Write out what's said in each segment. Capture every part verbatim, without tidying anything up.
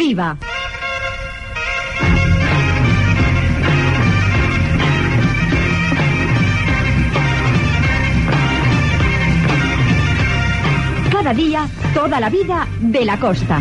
Viva. Cada día, toda la vida de la costa.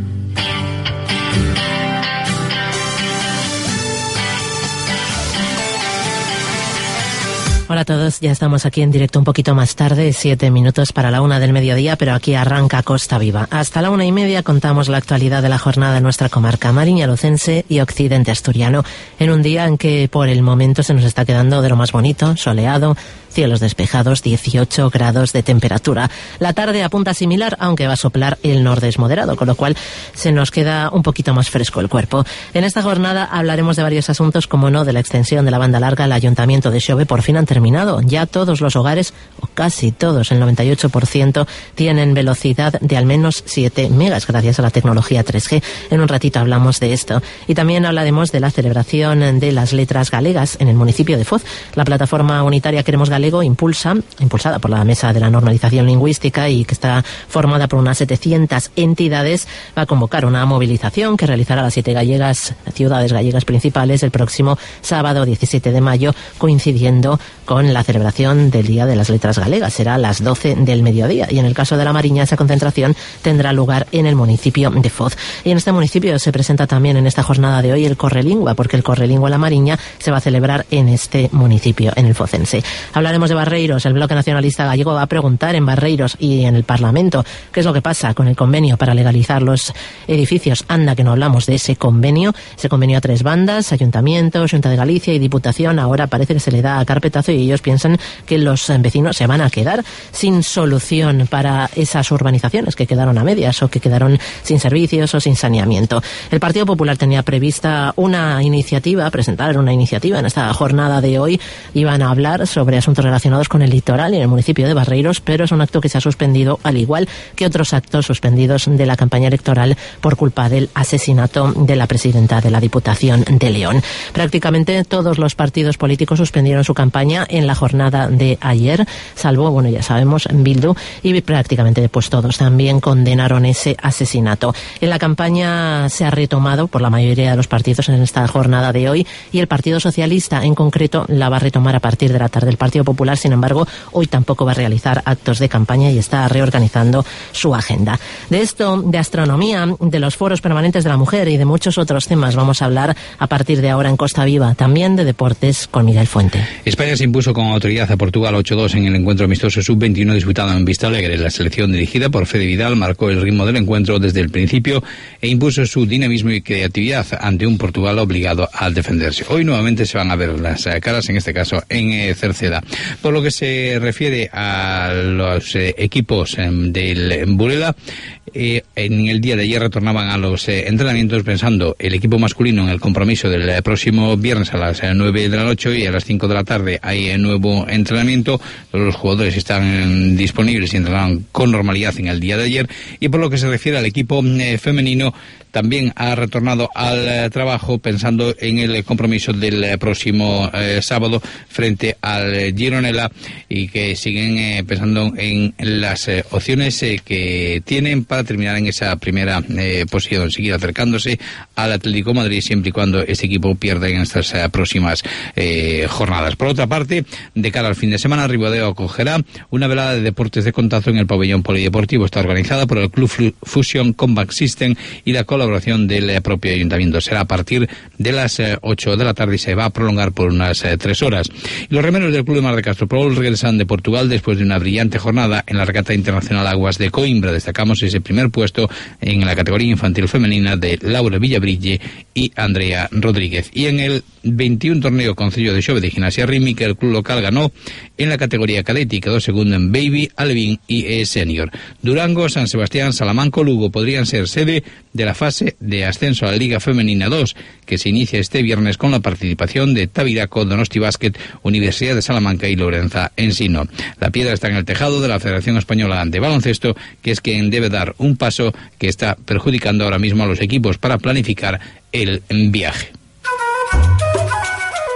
Hola a todos, ya estamos aquí en directo un poquito más tarde, siete minutos para la una del mediodía, pero aquí arranca Costa Viva. Hasta la una y media contamos la actualidad de la jornada en nuestra comarca, Mariña Lucense y Occidente Asturiano, en un día en que por el momento se nos está quedando de lo más bonito, soleado, cielos despejados, dieciocho grados de temperatura. La tarde apunta similar, aunque va a soplar el nordés moderado, con lo cual se nos queda un poquito más fresco el cuerpo. En esta jornada hablaremos de varios asuntos, como no de la extensión de la banda larga. El Ayuntamiento de Xove por fin han terminado. Ya todos los hogares, o casi todos, el noventa y ocho por ciento, tienen velocidad de al menos siete megas, gracias a la tecnología tres G. En un ratito hablamos de esto. Y también hablaremos de la celebración de las letras galegas en el municipio de Foz. La plataforma unitaria Queremos Galego impulsa, impulsada por la Mesa de la Normalización Lingüística y que está formada por unas setecientas entidades, va a convocar una movilización que realizará las siete gallegas, ciudades gallegas principales, el próximo sábado diecisiete de mayo, coincidiendo con la celebración del Día de las Letras Galegas. Será a las doce del mediodía, y en el caso de la Mariña esa concentración tendrá lugar en el municipio de Foz. Y en este municipio se presenta también en esta jornada de hoy el Correlingua, porque el Correlingua La Mariña se va a celebrar en este municipio, en el focense. Hablaremos de Barreiros. El Bloque Nacionalista Gallego va a preguntar en Barreiros y en el Parlamento qué es lo que pasa con el convenio para legalizar los edificios. Anda que no hablamos de ese convenio, ese convenio a tres bandas, Ayuntamiento, Xunta de Galicia y Diputación. Ahora parece que se le da carpetazo y ellos piensan que los vecinos se van a quedar sin solución para esas urbanizaciones que quedaron a medias o que quedaron sin servicios o sin saneamiento. El Partido Popular tenía prevista una iniciativa, presentar una iniciativa en esta jornada de hoy. Iban a hablar sobre asuntos relacionados con el litoral en el municipio de Barreiros, pero es un acto que se ha suspendido, al igual que otros actos suspendidos de la campaña electoral por culpa del asesinato de la presidenta de la Diputación de León. Prácticamente todos los partidos políticos suspendieron su campaña en la jornada de ayer, salvo, bueno, ya sabemos, Bildu, y prácticamente pues todos también condenaron ese asesinato. En la campaña se ha retomado por la mayoría de los partidos en esta jornada de hoy, y el Partido Socialista en concreto la va a retomar a partir de la tarde. El Partido Popular, sin embargo, hoy tampoco va a realizar actos de campaña y está reorganizando su agenda. De esto, de astronomía, de los foros permanentes de la mujer y de muchos otros temas vamos a hablar a partir de ahora en Costa Viva. También de deportes con Miguel Fuente. España se impuso con autoridad a Portugal ocho dos en el encuentro amistoso sub veintiuno disputado en Vistalegre. La selección dirigida por Fede Vidal marcó el ritmo del encuentro desde el principio e impuso su dinamismo y creatividad ante un Portugal obligado a defenderse. Hoy nuevamente se van a ver las caras, en este caso en eh, Cerceda. Por lo que se refiere a los eh, equipos eh, del Burela, eh, en el día de ayer retornaban a los eh, entrenamientos pensando el equipo masculino en el compromiso del eh, próximo viernes a las eh, nueve de la noche, y a las cinco de la tarde hay eh, nuevo entrenamiento. Los jugadores están eh, disponibles y entrenaron con normalidad en el día de ayer. Y por lo que se refiere al equipo eh, femenino, también ha retornado al eh, trabajo pensando en el compromiso del eh, próximo eh, sábado frente al eh, Gironella, y que siguen eh, pensando en las eh, opciones eh, que tienen para terminar en esa primera eh, posición, seguir acercándose al Atlético de Madrid siempre y cuando este equipo pierda en estas eh, próximas eh, jornadas. Por otra parte, de cara al fin de semana, Ribadeo acogerá una velada de deportes de contacto en el pabellón polideportivo. Está organizada por el Club Fusion Combat System y la colaboración del eh, propio ayuntamiento. Será a partir de las eh, ocho de la tarde y se va a prolongar por unas eh, tres horas. Y los remeros del Club de Mar de Castropol regresan de Portugal después de una brillante jornada en la regata internacional Aguas de Coimbra. Destacamos ese primer puesto en la categoría infantil femenina de Laura Villabrille y Andrea Rodríguez. Y en el veintiuno torneo Concello de Xove de Gimnasia Rítmica, el club local ganó en la categoría cadete y quedó segundo en Baby, Alevín y E Senior. Durango, San Sebastián, Salamanca, Lugo podrían ser sede de la fase de ascenso a la Liga Femenina dos, que se inicia este viernes con la participación de Tabiraco, Donosti Basket, Universidad de Salamanca y Lorenza Ensino. La piedra está en el tejado de la Federación Española de Baloncesto, que es quien debe dar un paso que está perjudicando ahora mismo a los equipos para planificar el viaje.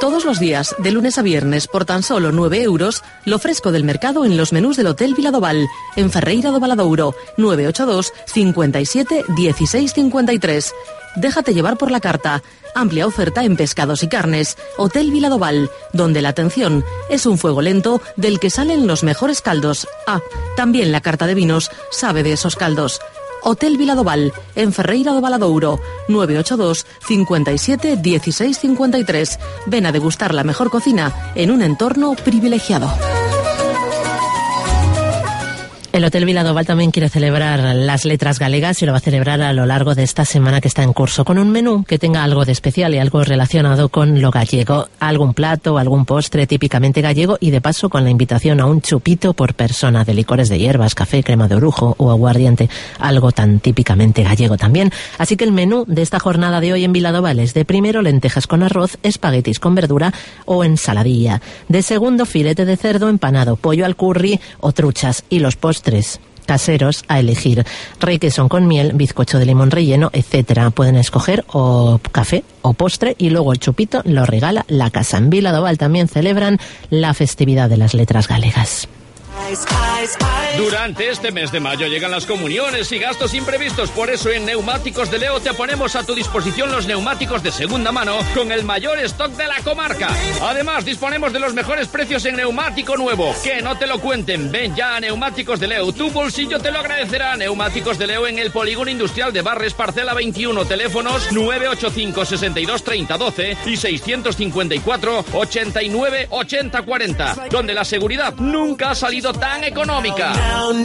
Todos los días, de lunes a viernes, por tan solo nueve euros, lo fresco del mercado en los menús del Hotel Viladoval, en Ferreira do Valadouro, nueve ocho dos, cincuenta y siete, dieciséis cincuenta y tres. Déjate llevar por la carta. Amplia oferta en pescados y carnes. Hotel Viladoval, donde la atención es un fuego lento del que salen los mejores caldos. Ah, también la carta de vinos sabe de esos caldos. Hotel Viladoval, en Ferreira do Valadouro, nueve ocho dos, cincuenta y siete, dieciséis cincuenta y tres. Ven a degustar la mejor cocina en un entorno privilegiado. El Hotel Viladoval también quiere celebrar las letras galegas y lo va a celebrar a lo largo de esta semana que está en curso, con un menú que tenga algo de especial y algo relacionado con lo gallego. Algún plato, algún postre típicamente gallego y de paso con la invitación a un chupito por persona de licores de hierbas, café, crema de orujo o aguardiente, algo tan típicamente gallego también. Así que el menú de esta jornada de hoy en Viladoval es de primero lentejas con arroz, espaguetis con verdura o ensaladilla. De segundo filete de cerdo empanado, pollo al curry o truchas y los postres Tres caseros a elegir: requesón con miel, bizcocho de limón relleno, etcétera. Pueden escoger o café o postre y luego el chupito lo regala la casa. En Viladoval también celebran la festividad de las letras galegas. Durante este mes de mayo llegan las comuniones y gastos imprevistos, por eso en Neumáticos de Leo te ponemos a tu disposición los neumáticos de segunda mano con el mayor stock de la comarca. Además disponemos de los mejores precios en neumático nuevo. Que no te lo cuenten, ven ya a Neumáticos de Leo, tu bolsillo te lo agradecerá. Neumáticos de Leo en el Polígono Industrial de Barres, parcela veintiuno, teléfonos nueve ocho cinco, sesenta y dos, treinta, doce y seiscientos cincuenta y cuatro, ochenta y nueve, ochenta, cuarenta, donde la seguridad nunca ha salido tan económica.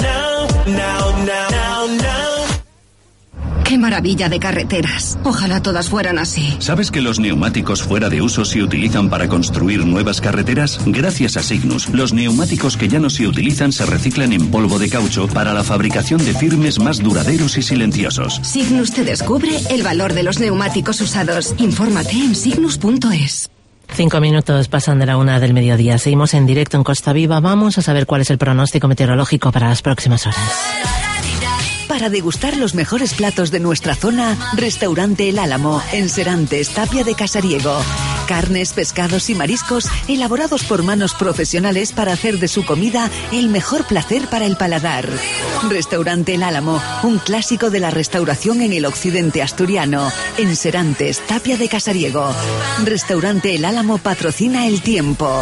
¡Qué maravilla de carreteras! Ojalá todas fueran así. ¿Sabes que los neumáticos fuera de uso se utilizan para construir nuevas carreteras? Gracias a Signus, los neumáticos que ya no se utilizan se reciclan en polvo de caucho para la fabricación de firmes más duraderos y silenciosos. Signus te descubre el valor de los neumáticos usados. Infórmate en signus punto es. Cinco minutos pasan de la una del mediodía. Seguimos en directo en Costa Viva. Vamos a saber cuál es el pronóstico meteorológico para las próximas horas. Para degustar los mejores platos de nuestra zona, Restaurante El Álamo, en Serantes, Tapia de Casariego. Carnes, pescados y mariscos elaborados por manos profesionales para hacer de su comida el mejor placer para el paladar. Restaurante El Álamo, un clásico de la restauración en el occidente asturiano, en Serantes, Tapia de Casariego. Restaurante El Álamo patrocina el tiempo.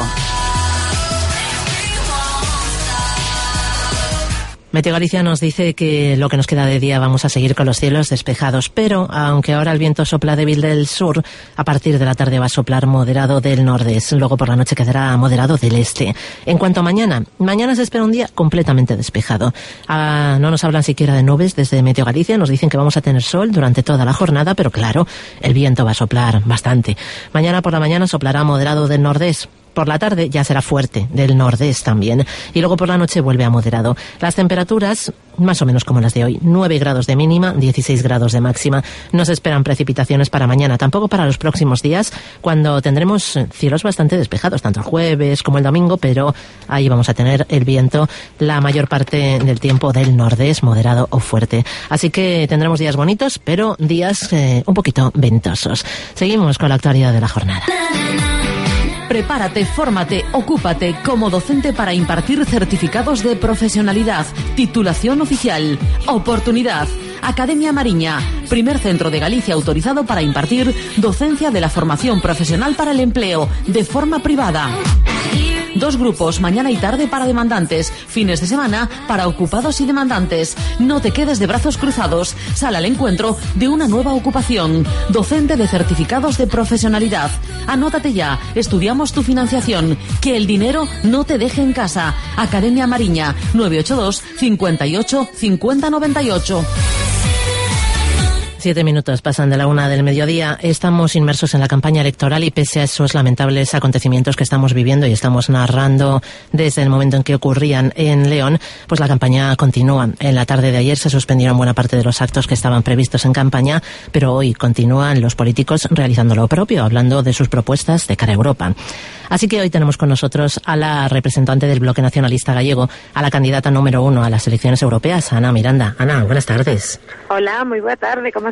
Meteo Galicia nos dice que lo que nos queda de día vamos a seguir con los cielos despejados, pero aunque ahora el viento sopla débil del sur, a partir de la tarde va a soplar moderado del nordeste, luego por la noche quedará moderado del este. En cuanto a mañana, mañana se espera un día completamente despejado. Ah, no nos hablan siquiera de nubes desde Meteo Galicia, nos dicen que vamos a tener sol durante toda la jornada, pero claro, el viento va a soplar bastante. Mañana por la mañana soplará moderado del nordeste. Por la tarde ya será fuerte, del nordeste también. Y luego por la noche vuelve a moderado. Las temperaturas, más o menos como las de hoy. nueve grados de mínima, dieciséis grados de máxima. No se esperan precipitaciones para mañana, tampoco para los próximos días, cuando tendremos cielos bastante despejados, tanto el jueves como el domingo, pero ahí vamos a tener el viento la mayor parte del tiempo del nordeste, moderado o fuerte. Así que tendremos días bonitos, pero días eh, un poquito ventosos. Seguimos con la actualidad de la jornada. Prepárate, fórmate, ocúpate como docente para impartir certificados de profesionalidad, titulación oficial, oportunidad. Academia Mariña, primer centro de Galicia autorizado para impartir docencia de la formación profesional para el empleo, de forma privada. Dos grupos, mañana y tarde para demandantes, fines de semana para ocupados y demandantes. No te quedes de brazos cruzados, sal al encuentro de una nueva ocupación. Docente de certificados de profesionalidad. Anótate ya, estudiamos tu financiación. Que el dinero no te deje en casa. Academia Mariña, nueve ocho dos, cincuenta y ocho, cincuenta, noventa y ocho. Siete minutos pasan de la una del mediodía. Estamos inmersos en la campaña electoral y pese a esos lamentables acontecimientos que estamos viviendo y estamos narrando desde el momento en que ocurrían en León, pues la campaña continúa. En la tarde de ayer se suspendieron buena parte de los actos que estaban previstos en campaña, pero hoy continúan los políticos realizando lo propio, hablando de sus propuestas de cara a Europa. Así que hoy tenemos con nosotros a la representante del Bloque Nacionalista Gallego, a la candidata número uno a las elecciones europeas, Ana Miranda. Ana, buenas tardes. Hola, muy buena tarde, ¿cómo estás?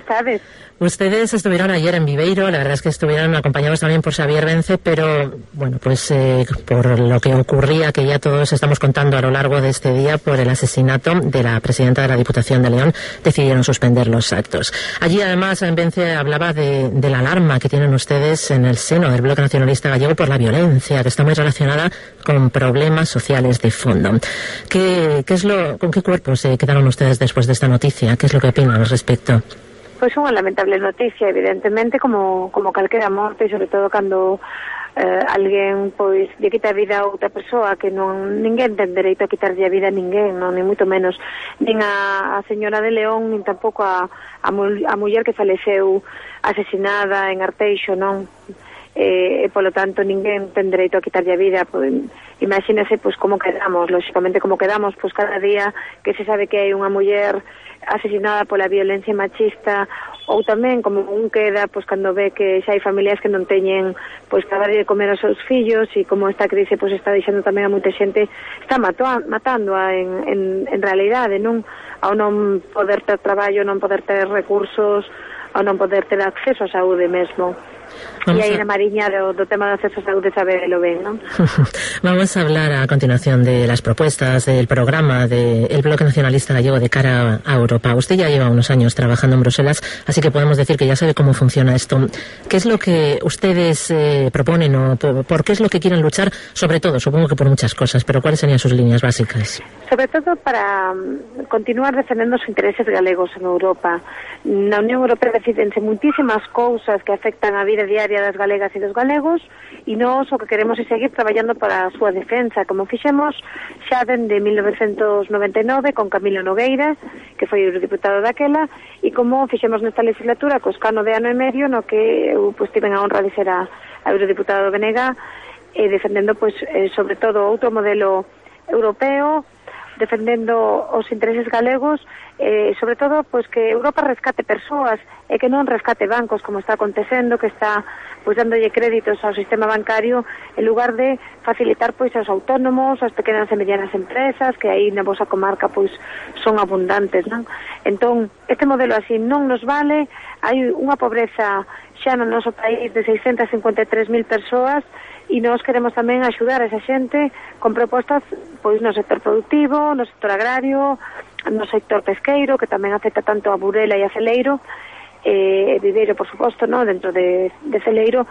estades? Ustedes estuvieron ayer en Viveiro, la verdad es que estuvieron acompañados también por Xavier Vence, pero bueno, pues eh, por lo que ocurría, que ya todos estamos contando a lo largo de este día, por el asesinato de la presidenta de la Diputación de León, decidieron suspender los actos. Allí además Vence hablaba de, de la alarma que tienen ustedes en el seno del Bloque Nacionalista Gallego por la violencia, que está muy relacionada con problemas sociales de fondo. ¿Qué, qué es lo, ¿Con qué cuerpos se quedaron ustedes después de esta noticia? ¿Qué es lo que opinan al respecto? Pois unha lamentable noticia, evidentemente, como como calquera morte, sobre todo cando eh, alguén pois lle quita a vida a outra persoa, que non ninguén ten dereito a quitarlle a vida a ninguén, non, ni moito menos, nin a, a señora de León, nin tampouco a, a, a muller que faleceu asesinada en Arteixo, non? E, e polo tanto ninguén ten dereito a quitarlle a vida. Pois, imagínese pois como quedamos, lógicamente como quedamos, pois cada día que se sabe que hai unha muller asesinada pola violencia machista, ou tamén como un queda pois cando ve que xa hai familias que non teñen pois para darlle de comer aos seus fillos, e como esta crise pois está deixando tamén a moita xente, está matando a en, en, en realidade, non? Ao non poder ter traballo, non poder ter recursos, ao non poder ter acceso á saúde mesmo. Vamos e aí a... na Mariña do, do tema de acceso a saúde sabelo ben, non? Vamos a hablar a continuación de las propuestas del programa del Bloque Nacionalista Gallego de cara a Europa. Usted ya lleva unos años trabajando en Bruselas, así que podemos decir que ya sabe cómo funciona esto. ¿Qué es lo que ustedes eh, proponen o por, por qué es lo que quieren luchar? Sobre todo, supongo que por muchas cosas, pero ¿cuáles serían sus líneas básicas? Sobre todo para um, continuar defendendo os intereses galegos en Europa. Na Unión Europea decídense muitísimas cousas que afectan a vida diaria das galegas e dos galegos, e nós o que queremos é seguir traballando para a súa defensa, como fixemos xa dende mil novecentos noventa e nove con Camilo Nogueira, que foi eurodiputado daquela, e como fixemos nesta legislatura co escano de ano e medio, no que eu pois, tiven a honra de ser a, a eurodiputado do B N G, e defendendo pois, eh, sobre todo outro modelo europeo, defendendo os intereses galegos, eh, sobre todo pois que Europa rescate persoas e que non rescate bancos, como está acontecendo, que está pois dándolle créditos ao sistema bancario en lugar de facilitar pois aos autónomos, ás pequenas e medianas empresas, que aí na vosa comarca pois son abundantes, non? Entón, este modelo así non nos vale. Hai unha pobreza xa no noso país de seiscentas cincuenta e tres mil persoas, e nós queremos tamén axudar a esa xente con propostas pois no sector productivo, no sector agrario, no sector pesqueiro, que tamén afecta tanto a Burela e a Celeiro, e eh, Viveiro, por suposto, no, dentro de, de Celeiro,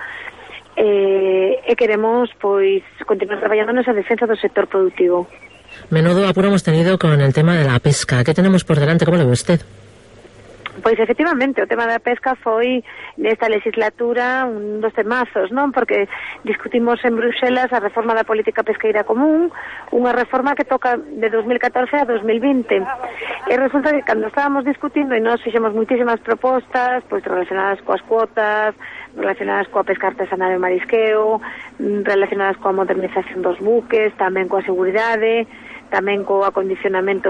eh, e queremos pois continuar traballando nesa defensa do sector productivo. Menudo apuro hemos tenido con el tema de la pesca. ¿Qué tenemos por delante? ¿Cómo lo ve usted? Pois efectivamente, o tema da pesca foi nesta legislatura un dos temazos, non? Porque discutimos en Bruxelas a reforma da política pesqueira común, unha reforma que toca de dos mil catorce a dos mil vinte. E resulta que cando estábamos discutindo e nós fixemos moitísimas propostas, pois relacionadas coas cuotas, relacionadas coa pesca artesanal e marisqueo, relacionadas coa modernización dos buques, tamén coa seguridade, tamén co acondicionamento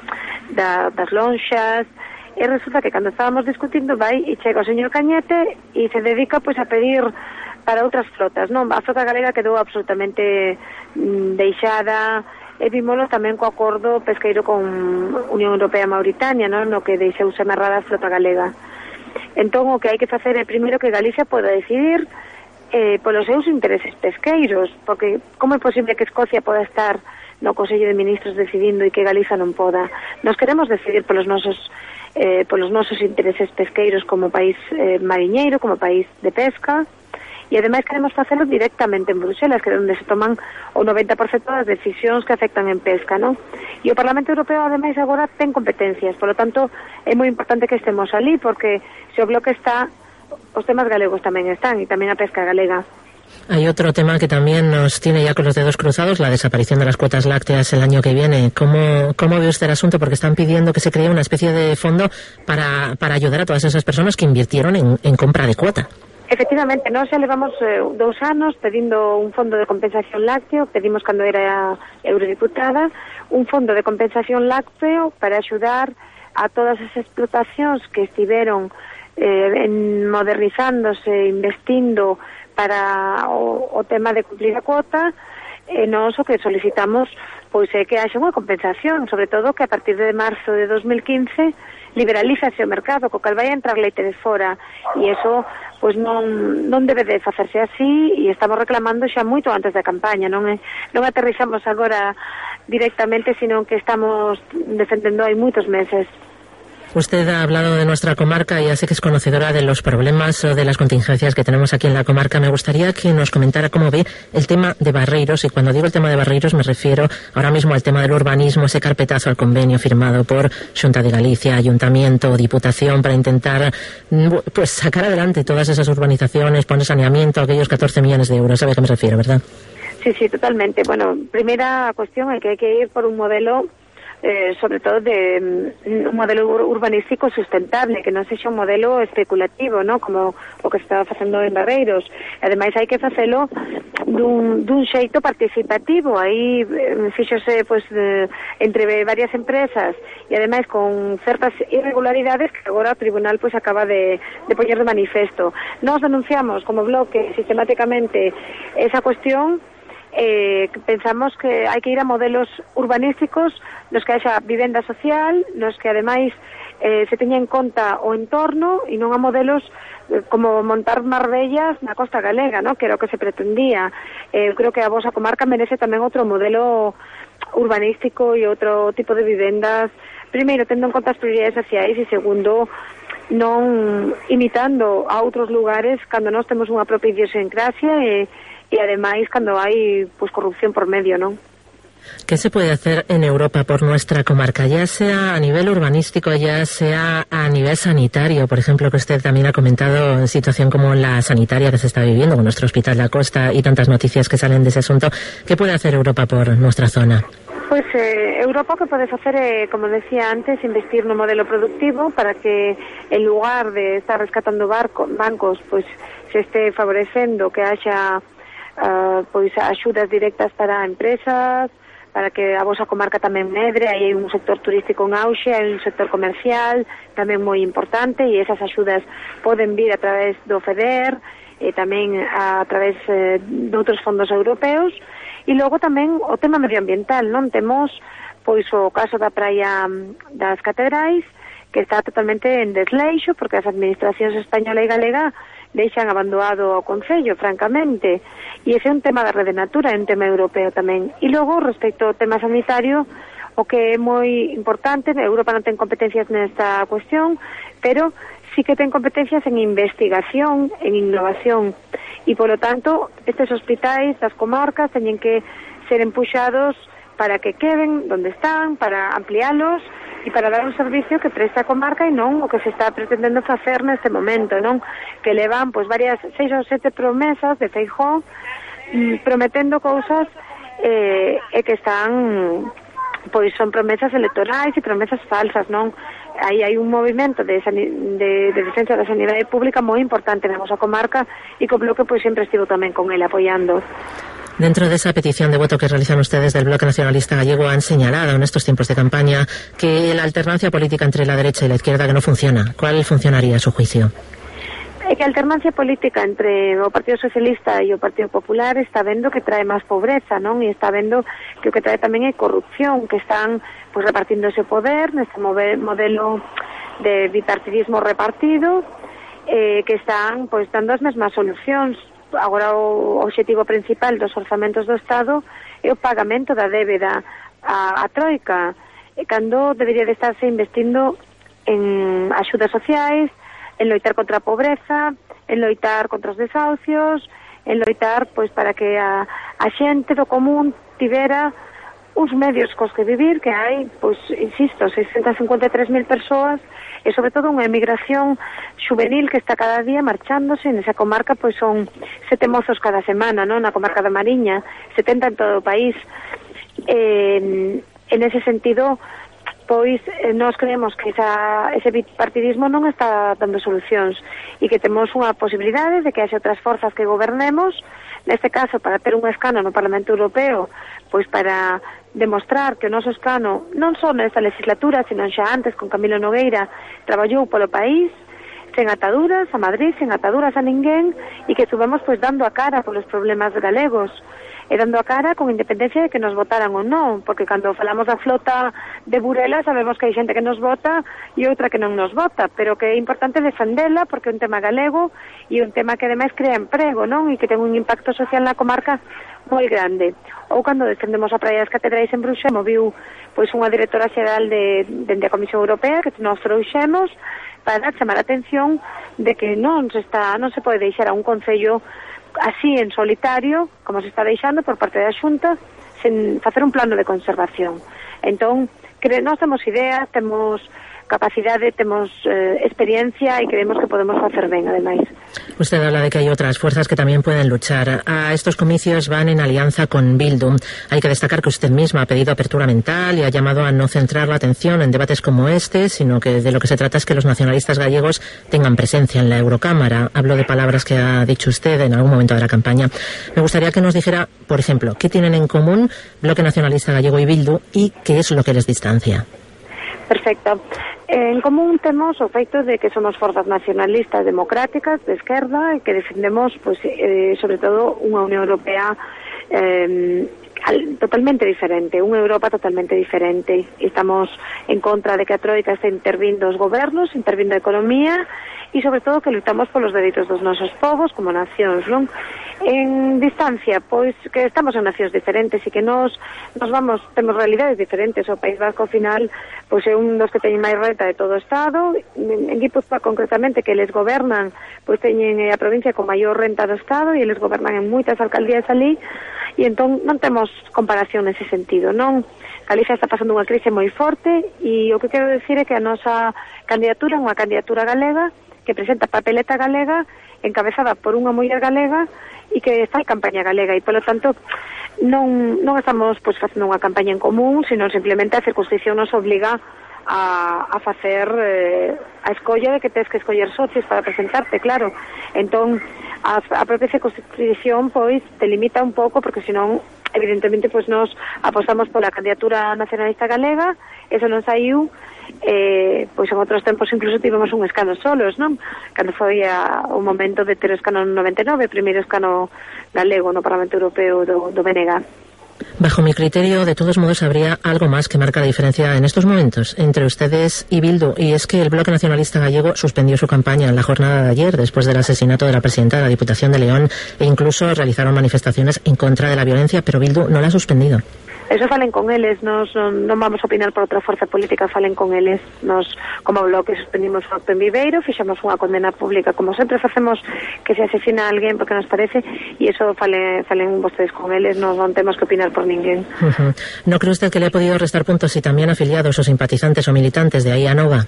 da, das lonxas. E resulta que cando estábamos discutindo vai e chega o señor Cañete e se dedica pois a pedir para outras flotas, non? A flota galega quedou absolutamente mm, deixada, e vimoslo tamén co acordo pesqueiro con Unión Europea e Mauritania, non? No que deixouse amarrada a flota galega. Entón o que hai que facer é primeiro que Galicia poda decidir eh, polos seus intereses pesqueiros, porque como é posible que Escocia poda estar no Consello de Ministros decidindo e que Galiza non poda? Nos queremos decidir polos nosos Eh, polos nosos intereses pesqueiros como país eh, mariñeiro, como país de pesca, e ademais queremos facelo directamente en Bruxelas, que é onde se toman o noventa por cento das decisións que afectan en pesca, non? E o Parlamento Europeo ademais agora ten competencias, polo tanto é moi importante que estemos ali, porque se o bloque está, os temas galegos tamén están, e tamén a pesca galega. Hay otro tema que también nos tiene ya con los dedos cruzados, la desaparición de las cuotas lácteas el año que viene. ¿Cómo, cómo ve usted el asunto? Porque están pidiendo que se cree una especie de fondo para, para ayudar a todas esas personas que invirtieron en, en compra de cuota. Efectivamente, nós xa levamos eh, dous anos pedindo un fondo de compensación lácteo, pedimos cando era eurodiputada, un fondo de compensación lácteo para axudar a todas as explotacións que estiveron eh, en modernizándose, investindo para o, o tema de cumplir a cuota. E nós o que solicitamos pois é que haxa unha compensación, sobre todo que a partir de marzo de dos mil quince liberalízase o mercado, co cal vai a entrar leite de fora, e eso pois non, non debe de facerse así, e estamos reclamando xa moito antes da campaña, non é, non aterrixamos agora directamente, sino que estamos defendendo hai moitos meses. Usted ha hablado de nuestra comarca y ya sé que es conocedora de los problemas o de las contingencias que tenemos aquí en la comarca. Me gustaría que nos comentara cómo ve el tema de Barreiros, y cuando digo el tema de Barreiros me refiero ahora mismo al tema del urbanismo, ese carpetazo al convenio firmado por Xunta de Galicia, Ayuntamiento, Diputación, para intentar pues sacar adelante todas esas urbanizaciones, poner saneamiento, aquellos catorce millones de euros. ¿Sabe a qué me refiero, verdad? Sí, sí, totalmente. Bueno, primera cuestión é que hai que ir por un modelo Eh, sobre todo de um, un modelo ur urbanístico sustentable, que non sexa un modelo especulativo, ¿no? Como o que se estaba facendo en Barreiros. Ademais hai que facelo dun, dun xeito participativo. Aí eh, fíxose pues, de, entre varias empresas, e ademais con certas irregularidades que agora o Tribunal pues, acaba de, de poñer de manifesto. Nos denunciamos como bloque sistemáticamente esa cuestión. Eh, pensamos que hai que ir a modelos urbanísticos nos que haxa vivenda social, nos que ademais eh, se teña en conta o entorno, e non a modelos eh, como montar Marbellas na costa galega, ¿no? Que era o que se pretendía. Eh, creo que a vosa comarca merece tamén outro modelo urbanístico e outro tipo de vivendas, primeiro tendo en conta as prioridades sociais, e segundo non imitando a outros lugares cando nós temos unha propia idiosincrasia e e ademais cando hai pues, corrupción por medio, ¿no? ¿Qué se puede hacer en Europa por nuestra comarca, ya sea a nivel urbanístico, ya sea a nivel sanitario? Por ejemplo, que usted también ha comentado situación como la sanitaria que se está viviendo con nuestro Hospital La Costa y tantas noticias que salen de ese asunto. ¿Qué puede hacer Europa por nuestra zona? Pues eh, Europa o que pode facer é, como decía antes, investir no modelo productivo para que en lugar de estar rescatando barco, bancos, pues se esté favorecendo que haxa Uh, pois axudas directas para empresas, para que a vosa comarca tamén medre. Aí hai un sector turístico en auxe, hai un sector comercial tamén moi importante, e esas axudas poden vir a través do FEDER e tamén a, a través eh, de outros fondos europeos. E logo tamén o tema medioambiental, non temos pois o caso da praia das Catedrais, que está totalmente en desleixo porque as administracións española e galega deixan abandonado o Concello, francamente, e ese é un tema da Rede Natura, é un tema europeo tamén. E logo, respecto ao tema sanitario, o que é moi importante, Europa non ten competencias nesta cuestión, pero sí que ten competencias en investigación, en innovación, e polo tanto, estes hospitais das comarcas teñen que ser empuxados para que queden donde están, para ampliálos e para dar un servicio que presta a comarca e non o que se está pretendendo facer neste momento, non? Que levan pois varias seis ou sete promesas de Feijóo mm, prometendo cousas eh, e que están pois son promesas electorais e promesas falsas, non? Aí hai un movimento de, de, de defensa da sanidade pública moi importante na nosa comarca, e co bloque pois sempre estivo tamén con ele apoiando. Dentro de esa petición de voto que realizan ustedes del Bloque Nacionalista Gallego, han señalado en estos tiempos de campaña que la alternancia política entre la derecha y la izquierda que no funciona. ¿Cuál funcionaría a su juicio? É que a alternancia política entre o Partido Socialista e o Partido Popular está vendo que trae máis pobreza, non? E está vendo que o que trae tamén é corrupción, que están pues, repartindo ese poder neste modelo de bipartidismo repartido, eh, que están pues, dando as mesmas solucións. Agora o obxectivo principal dos orzamentos do Estado é o pagamento da débeda a, a Troika, e cando debería de estarse investindo en axudas sociais, en loitar contra a pobreza, en loitar contra os desahucios, en loitar pois para que a, a xente do común tivera uns medios cos que vivir, que hai, pois, insisto, seiscentas cincuenta e tres mil persoas, e sobre todo unha emigración juvenil que está cada día marchándose. Nesa comarca pois son sete mozos cada semana, non? Na comarca da Mariña, setenta en todo o país. Eh, en ese sentido, pois eh, nós creemos que esa, ese bipartidismo non está dando solucións, e que temos unha posibilidade de que haxe outras forzas que gobernemos, neste caso para ter un escano no Parlamento Europeo, pois para demostrar que o noso escano non só nesta legislatura, sino xa antes con Camilo Nogueira traballou polo país sen ataduras a Madrid, sen ataduras a ninguén, e que estuvemos pois dando a cara polos problemas galegos. e dando a cara con independencia de que nos votaran ou non, porque cando falamos da flota de Burela sabemos que hai xente que nos vota e outra que non nos vota, pero que é importante defendela porque é un tema galego e un tema que ademais crea emprego, non? E que ten un impacto social na comarca moi grande. Ou cando defendemos a Praia das Catedrais en Bruxelas, moviu pois unha directora xeral de, dende a Comisión Europea que nos trouxemos para chamar a atención de que non se está, non se pode deixar a un concello así en solitario, como se está deixando por parte da Xunta, sen facer un plano de conservación. Entón, cre, nós temos ideas, temos capacidade, temos eh, experiencia e creemos que podemos facer ben, ademais. Usted habla de que hay otras fuerzas que también pueden luchar. A estos comicios van en alianza con Bildu. Hay que destacar que usted misma ha pedido apertura mental y ha llamado a no centrar la atención en debates como este, sino que de lo que se trata es que los nacionalistas gallegos tengan presencia en la Eurocámara. Hablo de palabras que ha dicho usted en algún momento de la campaña. Me gustaría que nos dijera, por ejemplo, qué tienen en común Bloque Nacionalista Gallego y Bildu y qué es lo que les distancia. Perfecto. En común temos o feito de que somos forzas nacionalistas democráticas de esquerda e que defendemos, pues, eh, sobre todo, unha Unión Europea eh, totalmente diferente, unha Europa totalmente diferente. Estamos en contra de que a Troika este intervindo os gobernos, intervindo a economía e, sobre todo, que lutamos polos dereitos dos nosos povos como nacións, non? En distancia, pois que estamos en nacións diferentes e que nos, nos vamos, temos realidades diferentes. O País Vasco, ao final, pois é un dos que teñen máis renta de todo o Estado. En Guipúzcoa, concretamente, que eles gobernan, pois teñen a provincia con maior renta do Estado e eles gobernan en moitas alcaldías ali, e entón non temos comparación nese sentido, non? Galicia está pasando unha crise moi forte e o que quero decir é que a nosa candidatura é unha candidatura galega que presenta papeleta galega encabezada por unha muller galega e que fai campaña galega e, polo tanto, non, non estamos pois, facendo unha campaña en común, sino simplemente a circunscripción nos obliga a, a facer eh, a escolla de que tens que escoller socios para presentarte, claro. Entón, a, a propia circunscripción pois, te limita un pouco, porque senón, evidentemente, pois, nos apostamos pola candidatura nacionalista galega, eso non saiu. Eh, pois en outros tempos incluso tivemos un escano solos, non? Cando foi a, o momento de ter o escano noventa e nove, primeiro escano galego no Parlamento Europeo do, do B N G. Bajo mi criterio, de todos modos, habría algo más que marca la diferencia en estos momentos entre ustedes y Bildu, y es que el Bloque Nacionalista Gallego suspendió su campaña en la jornada de ayer después del asesinato de la presidenta de la Diputación de León e incluso realizaron manifestaciones en contra de la violencia, pero Bildu no la ha suspendido. Eso falen con eles, nos non, non vamos a opinar por outra forza política, falen con eles. Nos, como Bloque, suspendimos o acto en Viveiro, fixamos unha condena pública, como sempre facemos, que se asesina a alguén porque nos parece, e eso fale, falen vostedes con eles, non, non temos que opinar por ninguén. Uh-huh. ¿No cree usted que le ha podido restar puntos si también afiliados o simpatizantes o militantes de aí a Nova?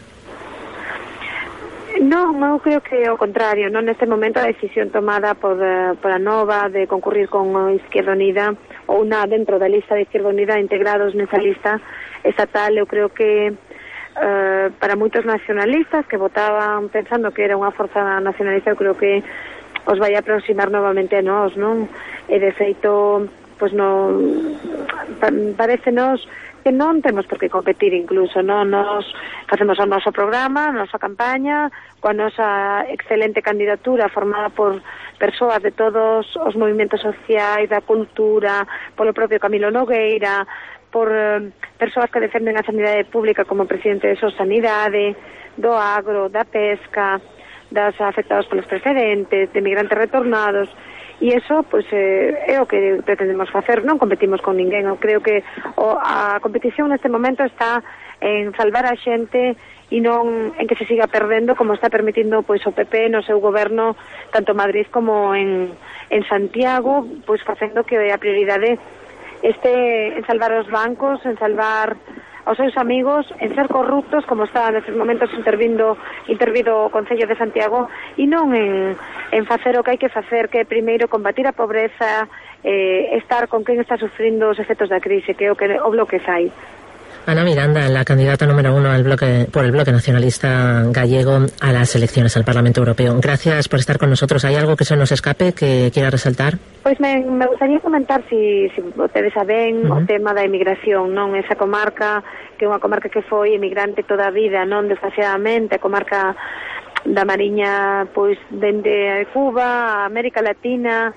Non, eu creo que o contrario, non neste momento a decisión tomada por, uh, por a Nova de concurrir con Izquierda Unida ou na dentro da lista de Izquierda Unida integrados nesa lista estatal, eu creo que uh, para moitos nacionalistas que votaban pensando que era unha forza nacionalista, eu creo que os vai aproximar novamente a nós, non? E de feito, pois non parecenos que non temos por que competir incluso, non? Nos facemos o noso programa, a nosa campaña, coa nosa excelente candidatura formada por persoas de todos os movimentos sociais, da cultura, polo propio Camilo Nogueira, por eh, persoas que defenden a sanidade pública como presidente de Sosanidade, do agro, da pesca, das afectados polos precedentes, de migrantes retornados. E iso, pois, eh, é o que pretendemos facer, non competimos con ninguén. Eu creo que o, a competición neste momento está en salvar a xente e non en que se siga perdendo como está permitindo pois o P P no seu goberno, tanto en Madrid como en, en Santiago, pois facendo que a prioridade este en salvar os bancos, en salvar aos seus amigos, en ser corruptos como está nestes momentos intervindo intervido o Concello de Santiago, e non en, en facer o que hai que facer, que é primeiro combatir a pobreza, eh, estar con quen está sufrindo os efectos da crise, que é o que o Bloque fai. Ana Miranda, la candidata número uno al bloque, por el Bloque Nacionalista Gallego a las elecciones al Parlamento Europeo. Gracias por estar con nosotros. ¿Hay algo que se nos escape que quiera resaltar? Pois me, me gustaría comentar si, si ustedes saben uh-huh. o tema da emigración, non? Esa comarca, que é unha comarca que foi emigrante toda a vida, non? Desgraciadamente, a comarca da Mariña, pois, dende Cuba, a América Latina,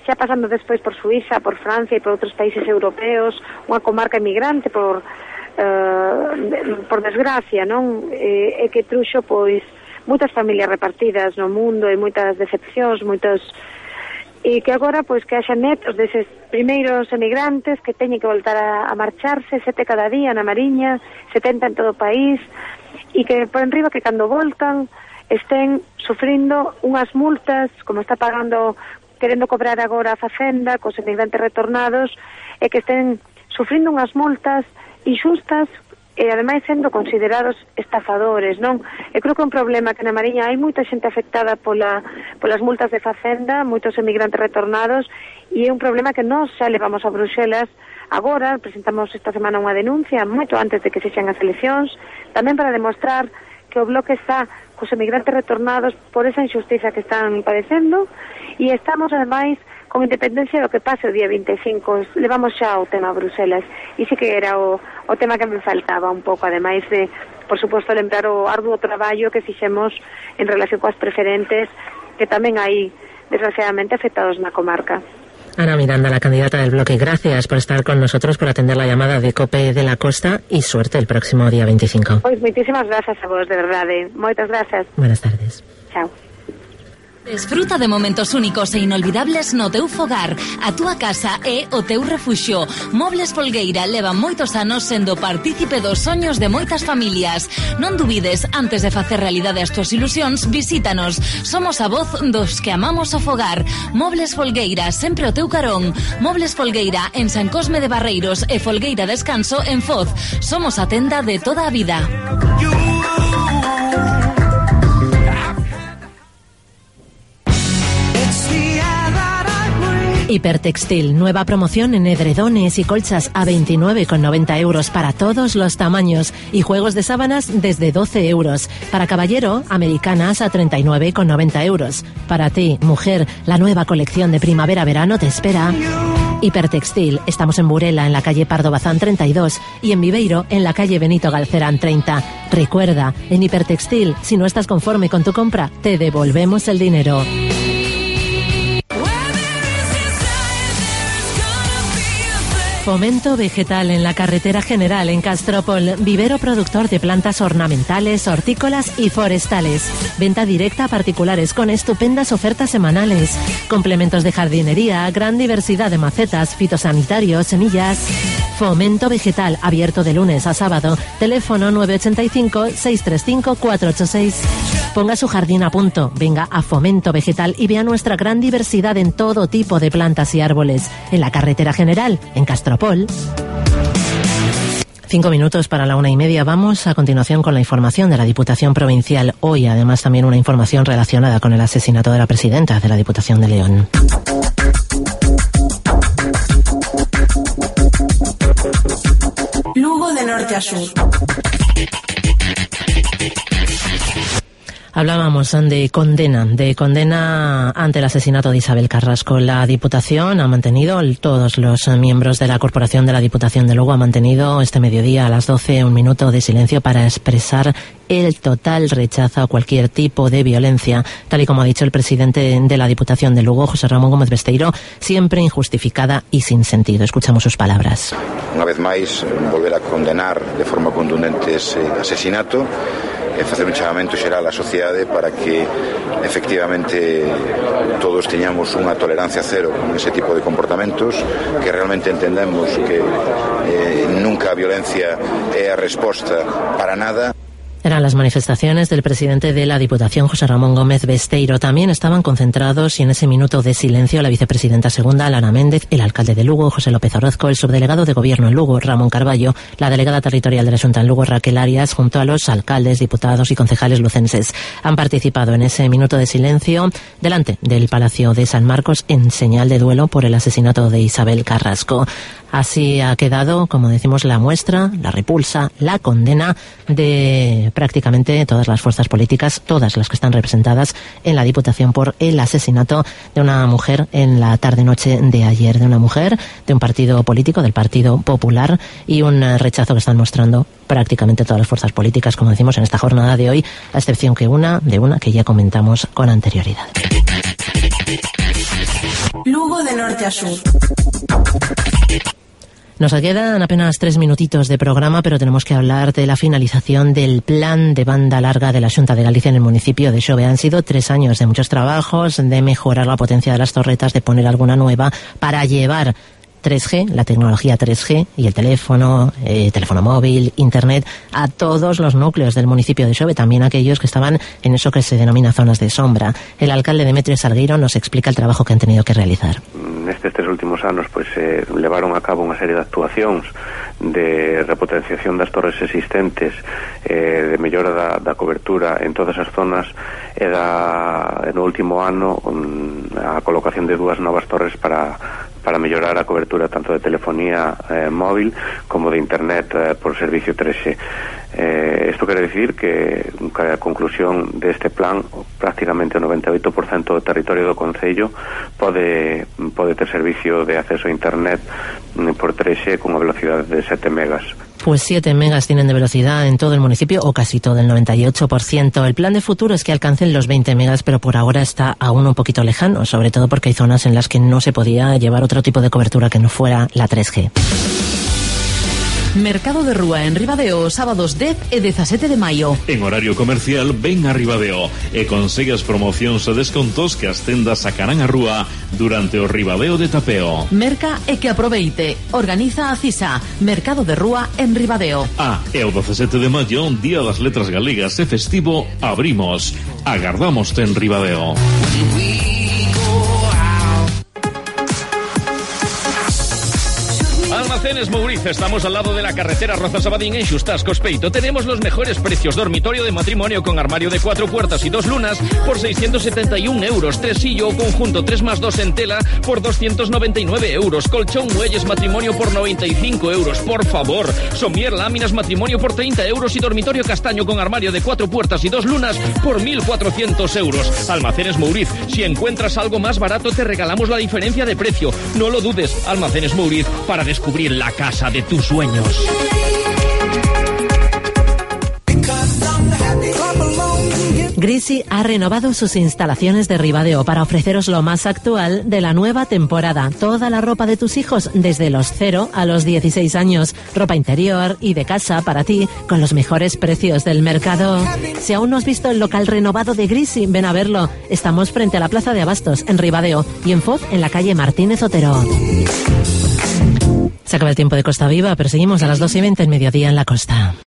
xa pasando despois por Suiza, por Francia e por outros países europeos, unha comarca emigrante por uh, por desgracia, non? E, e que truxo, pois, moitas familias repartidas no mundo e moitas decepcións, moitos... E que agora, pois, que haxa netos deses primeiros emigrantes que teñen que voltar a, a marcharse, sete cada día na Mariña, setenta en todo o país, e que por enriba que cando voltan estén sufrindo unhas multas, como está pagando, querendo cobrar agora a Facenda cos emigrantes retornados, e que estén sufrindo unhas multas injustas e ademais sendo considerados estafadores, non? Eu creo que é un problema que na Mariña hai moita xente afectada pola, polas multas de Facenda, moitos emigrantes retornados, e é un problema que nós xa levamos a Bruxelas. Agora presentamos esta semana unha denuncia moito antes de que sexan as eleccións, tamén para demostrar que o Bloque está cos emigrantes retornados por esa injustiza que están padecendo, e estamos ademais con independencia do que pase o día vinte e cinco, levamos xa o tema a Bruxelas, e sí que era o, o tema que me faltaba un pouco, ademais de, por suposto, lembrar o arduo traballo que fixemos en relación coas preferentes, que tamén hai, desgraciadamente, afectados na comarca. Ana Miranda, la candidata del Bloque, gracias por estar con nosotros, por atender la llamada de COPE de la Costa, y suerte el próximo día veinticinco. Pois moitísimas grazas a vos, de verdade. Moitas grazas. Buenas tardes. Chao. Desfruta de momentos únicos e inolvidables no teu fogar. A túa casa é o teu refuxio. Mobles Folgueira leva moitos anos sendo partícipe dos soños de moitas familias. Non dubides, antes de facer realidade as túas ilusións, visítanos. Somos a voz dos que amamos o fogar. Mobles Folgueira, sempre o teu carón. Mobles Folgueira en San Cosme de Barreiros e Folgueira Descanso en Foz. Somos a tenda de toda a vida. Hipertextil, nueva promoción en edredones y colchas a veintinueve con noventa euros para todos los tamaños y juegos de sábanas desde doce euros. Para caballero, americanas a treinta y nueve con noventa euros. Para ti, mujer, la nueva colección de primavera-verano te espera. Hipertextil, estamos en Burela, en la calle Pardo Bazán treinta y dos, y en Viveiro, en la calle Benito Galcerán treinta. Recuerda, en Hipertextil, si no estás conforme con tu compra, te devolvemos el dinero. Fomento Vegetal en la Carretera General en Castropol. Vivero productor de plantas ornamentales, hortícolas y forestales. Venta directa a particulares con estupendas ofertas semanales. Complementos de jardinería, gran diversidad de macetas, fitosanitarios, semillas. Fomento Vegetal, abierto de lunes a sábado. Teléfono nueve ocho cinco, seis tres cinco, cuatro ocho seis. Ponga su jardín a punto. Venga a Fomento Vegetal y vea nuestra gran diversidad en todo tipo de plantas y árboles. En la Carretera General, en Castropol. Cinco minutos para la una y media. Vamos a continuación con la información de la Diputación Provincial. Hoy, además, también una información relacionada con el asesinato de la presidenta de la Diputación de León. Lugo de norte a sur. Hablábamos de condena, de condena ante el asesinato de Isabel Carrasco. La Diputación ha mantenido, todos los miembros de la Corporación de la Diputación de Lugo ha mantenido este mediodía a las doce un minuto de silencio para expresar el total rechazo a cualquier tipo de violencia, tal y como ha dicho el presidente de la Diputación de Lugo, José Ramón Gómez Besteiro, siempre injustificada y sin sentido. Escuchamos sus palabras. Una vez máis, volver a condenar de forma contundente ese asesinato e facer un chamamento xeral á sociedade para que efectivamente todos teñamos unha tolerancia cero con ese tipo de comportamentos, que realmente entendemos que eh, nunca a violencia é a resposta para nada. Eran las manifestaciones del presidente de la Diputación, José Ramón Gómez Besteiro. También estaban concentrados y en ese minuto de silencio la vicepresidenta segunda, Lara Méndez, el alcalde de Lugo, José López Orozco, el subdelegado de Gobierno en Lugo, Ramón Carballo, la delegada territorial de la Xunta en Lugo, Raquel Arias, junto a los alcaldes, diputados y concejales lucenses. Han participado en ese minuto de silencio delante del Palacio de San Marcos en señal de duelo por el asesinato de Isabel Carrasco. Así ha quedado, como decimos, la muestra, la repulsa, la condena de prácticamente todas las fuerzas políticas, todas las que están representadas en la Diputación por el asesinato de una mujer en la tarde-noche de ayer, de una mujer de un partido político, del Partido Popular, y un rechazo que están mostrando prácticamente todas las fuerzas políticas, como decimos, en esta jornada de hoy, a excepción que una de una que ya comentamos con anterioridad. Lugo Lugo de norte a sur. Nos quedan apenas tres minutitos de programa, pero tenemos que hablar de la finalización del plan de banda larga de la Xunta de Galicia en el municipio de Xove. Han sido tres años de muchos trabajos, de mejorar la potencia de las torretas, de poner alguna nueva para llevar tres G, la tecnología tres G y el teléfono, eh, teléfono móvil, internet, a todos los núcleos del municipio de Xove, también aquellos que estaban en eso que se denomina zonas de sombra. El alcalde Demetrio Salgueiro nos explica el trabajo que han tenido que realizar. Nestes tres últimos anos, pois, eh, levaron a cabo unha serie de actuacións de repotenciación das torres existentes, eh, de mellora da, da cobertura en todas as zonas, e da, no último ano um, a colocación de dúas novas torres para para mellorar a cobertura tanto de telefonía eh, móvil como de internet eh, por servicio tres G. Eh, esto quiere decir que, que a conclusión deste plan prácticamente o noventa e oito por cento do territorio do concello pode, pode ter servicio de acceso a internet por tres G con unha velocidade de sete megas. Pues siete megas tienen de velocidad en todo el municipio, o casi todo, el noventa y ocho por ciento. El plan de futuro es que alcancen los veinte megas, pero por ahora está aún un poquito lejano, sobre todo porque hay zonas en las que no se podía llevar otro tipo de cobertura que no fuera la tres G. Mercado de Rúa en Ribadeo, sábados dez e dezasete de maio. En horario comercial, ven a Ribadeo e consigue as promocións e descontos que as tendas sacarán a rúa durante o Ribadeo de Tapeo. Merca e que aproveite. Organiza a CISA. Mercado de Rúa en Ribadeo. Ah, e o dezasete de maio, Día das Letras Galegas e festivo, abrimos. Agardámoste en Ribadeo. Almacenes Mouriz, estamos al lado de la carretera Roza-Sabadín en Xustas, Cospeito. Tenemos los mejores precios. Dormitorio de matrimonio con armario de cuatro puertas y dos lunas por seiscientos setenta y un euros. Tresillo o conjunto tres más dos en tela por doscientos noventa y nueve euros. Colchón muelles matrimonio por noventa y cinco euros. Por favor. Somier láminas matrimonio por treinta euros y dormitorio castaño con armario de cuatro puertas y dos lunas por mil cuatrocientos euros. Almacenes Mouriz. Si encuentras algo más barato te regalamos la diferencia de precio. No lo dudes. Almacenes Mouriz, para descubrir la casa de tus sueños. Grisi ha renovado sus instalaciones de Ribadeo para ofreceros lo más actual de la nueva temporada. Toda la ropa de tus hijos, desde los cero a los dieciséis años. Ropa interior y de casa para ti, con los mejores precios del mercado. Si aún no has visto el local renovado de Grisi, ven a verlo. Estamos frente a la Plaza de Abastos, en Ribadeo, y en Foz, en la calle Martínez Otero. Se acaba el tiempo de Costa Viva, pero seguimos a las dos y veinte en mediodía en la costa.